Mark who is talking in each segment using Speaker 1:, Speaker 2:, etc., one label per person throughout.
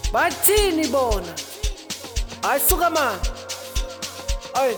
Speaker 1: Bathini bona? Ayisuka ma. Ay.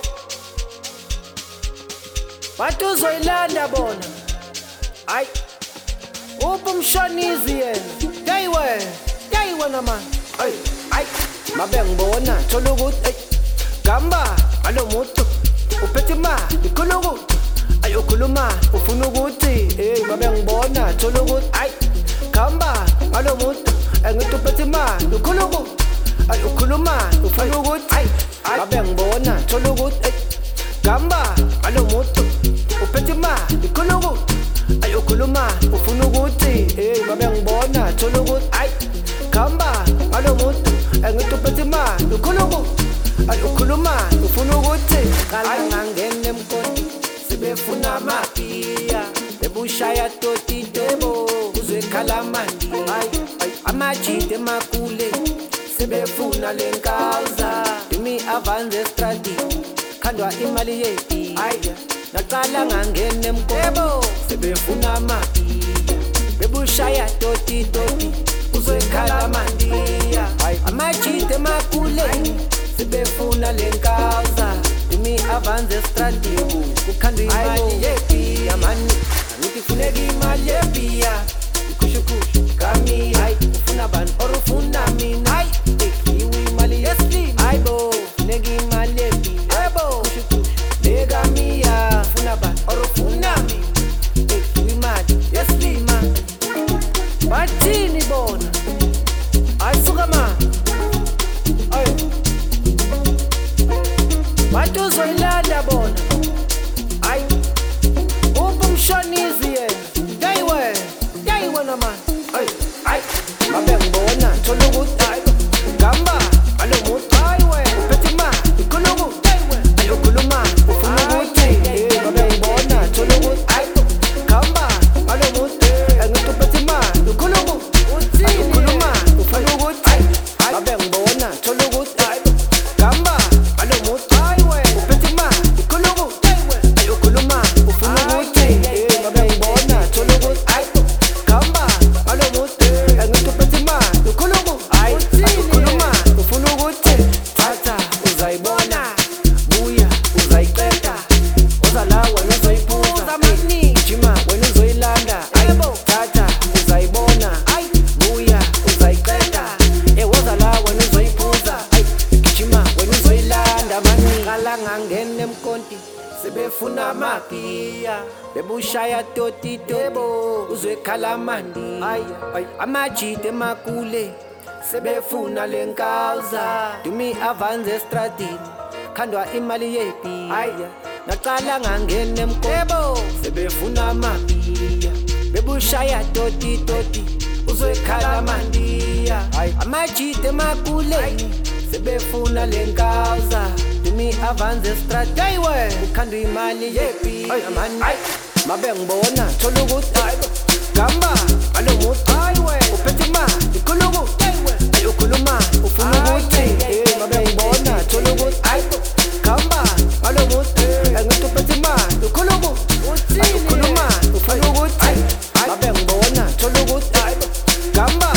Speaker 1: Bathi uzoyilanda bona. Ay. Uphi umshonizi yena? Yayiwe nama. Ay. Ay. Mabe ngibona thola ukuthi ay. Gamba alomuntu. Uphethe imali ikhulu ukuthi. Ay ukhuluma ufuna ukuthi mabe ngibona thola ukuthi ay. Gamba alomuntu. Ngithi uphethe imali ukhulu ukuthi. Ay ukhuluma ufuna ukuthi ay mabe ngibona thola ukuthi ay. Gamba alomuntu. Uphethe imali ikhulu ukuthi. Ay ukhuluma ufuna ukuthi mabe ngibona thola ukuthi ay. Gamba alomuntu. Ngithi uphethe imali ukhulu ukuthi. Ay ukhuluma ufuna ukuthi qala ngangena emkoti sebefuna amapiya bebushaya toti debo uzwe khalamandi ay amajide makule sebefuna lenkauza imi avance strati khandwa imali yepi ay naqala ngangena emkoti sebefuna amapiya bebushaya toti uzwe khalamandi ay amajide makule sebefuna lenkauza imi avance strati kukhandwa imali yepi amani ngithi funeka imali yepi ikushukushu kami ay ufuna bani or ufuna mina ay ikiwe imali yeslim aybo funeka imali yepi aybo kushukushu lekami ufuna bani or ufuna mina ikiwe imali yeslim bathini bona ayisuka ma ay bathi uzoyilanda bona ay uphi umshonizi yena yayiwe nama ay ay mabe ngibona thola ukuthi ay gamba alomuntu ayiwe uphethe imali ikhulu ukuthi ay ukhuluma ufuna ukuthi mabe ngibona thola ukuthi ay gamba alomuntu ngithi uphethe imali ikhulu ukuthi ay ukhuluma ufuna ukuthi ay mabe ngibona thola ukuthi ay gamba alomuntu ngangena emkonti sebefuna amapiya bebushaya toti debo uzwe khalamandi ay amajide makule sebefuna lenkauza dumi avance stratini khandwa imali yepi ay naqala ngangena emkonti sebefuna amapiya bebushaya toti uzwe khalamandi ay amajide makule sebefuna lenkauza dumi avance strati ayiwe ukhandwa imali yepi amani mabe ngibona thola ukuthi ay gamba alomuntu ayiwe uphethe imali ikhulu ukuthi ay ukhuluma ufuna ukuthi mabe ngibona thola ukuthi ay gamba alomuntu ngithi uphethe imali ikhulu ukuthi ay ukhuluma ufuna ukuthi ay mabe ngibona thola ukuthi ay gamba